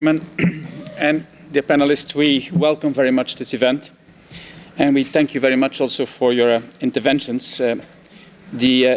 And dear panelists, we welcome very much this event, and we thank you very much also for your interventions. The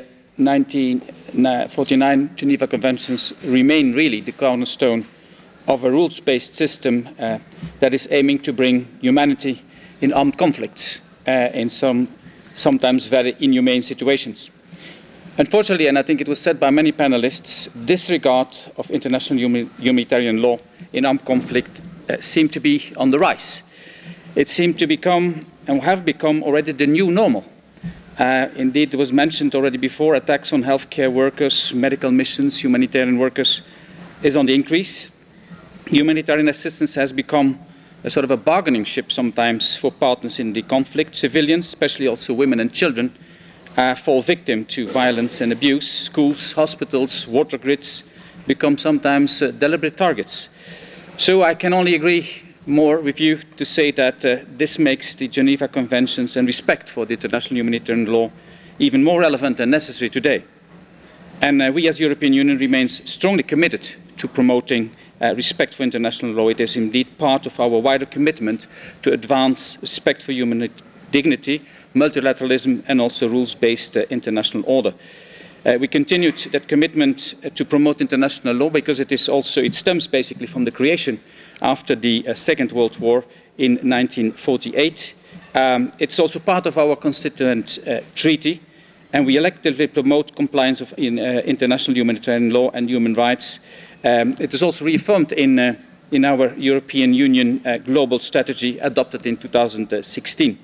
1949 Geneva Conventions remain really the cornerstone of a rules-based system that is aiming to bring humanity in armed conflicts in sometimes very inhumane situations. Unfortunately, and I think it was said by many panelists, disregard of international humanitarian law in armed conflict seemed to be on the rise. It seemed to become, and have become already, the new normal. Indeed, it was mentioned already before, attacks on healthcare workers, medical missions, humanitarian workers is on the increase. Humanitarian assistance has become a sort of a bargaining chip sometimes for partners in the conflict. Civilians, especially also women and children, fall victim to violence and abuse. Schools, hospitals, water grids become sometimes deliberate targets. So I can only agree more with you to say that this makes the Geneva Conventions and respect for the international humanitarian law even more relevant and necessary today. And we as the European Union remain strongly committed to promoting respect for international law. It is indeed part of our wider commitment to advance respect for human dignity, multilateralism and also rules-based international order. We continued that commitment to promote international law because it stems basically from the creation after the Second World War in 1948. It's also part of our constituent treaty, and we electively promote compliance of international humanitarian law and human rights. It is also reaffirmed in our European Union global strategy adopted in 2016.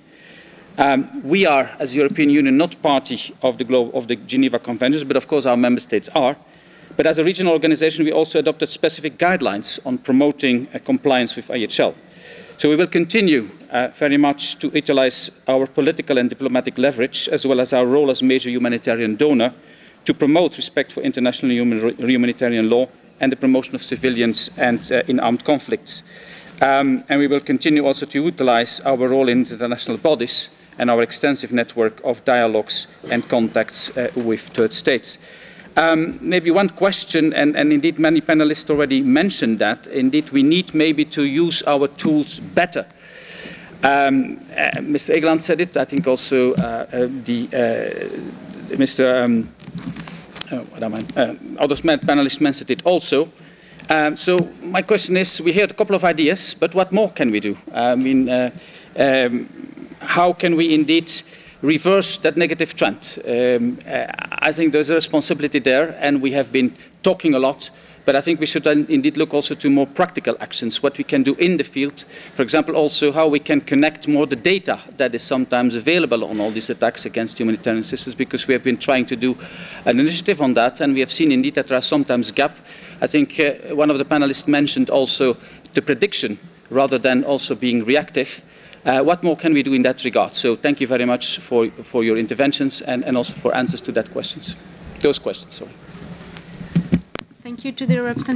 We are, as the European Union, not party of the Geneva Conventions, but of course our member states are. But as a regional organization, we also adopted specific guidelines on promoting compliance with IHL. So we will continue very much to utilize our political and diplomatic leverage, as well as our role as major humanitarian donor, to promote respect for international humanitarian law and the promotion of civilians and in armed conflicts. And we will continue also to utilize our role in international bodies and our extensive network of dialogues and contacts with third states. Maybe one question, and indeed many panelists already mentioned that, indeed we need maybe to use our tools better. Mr. Egeland said it, I think also other panelists mentioned it also. So my question is, we heard a couple of ideas, but what more can we do? I mean, how can we indeed reverse that negative trend? I think there's a responsibility there, and we have been talking a lot, but I think we should indeed look also to more practical actions, what we can do in the field. For example, also how we can connect more the data that is sometimes available on all these attacks against humanitarian systems, because we have been trying to do an initiative on that, and we have seen indeed that there are sometimes gaps. I think one of the panelists mentioned also the prediction rather than also being reactive. What more can we do in that regard? So thank you very much for your interventions and also for answers to those questions. Sorry. Thank you to the representative.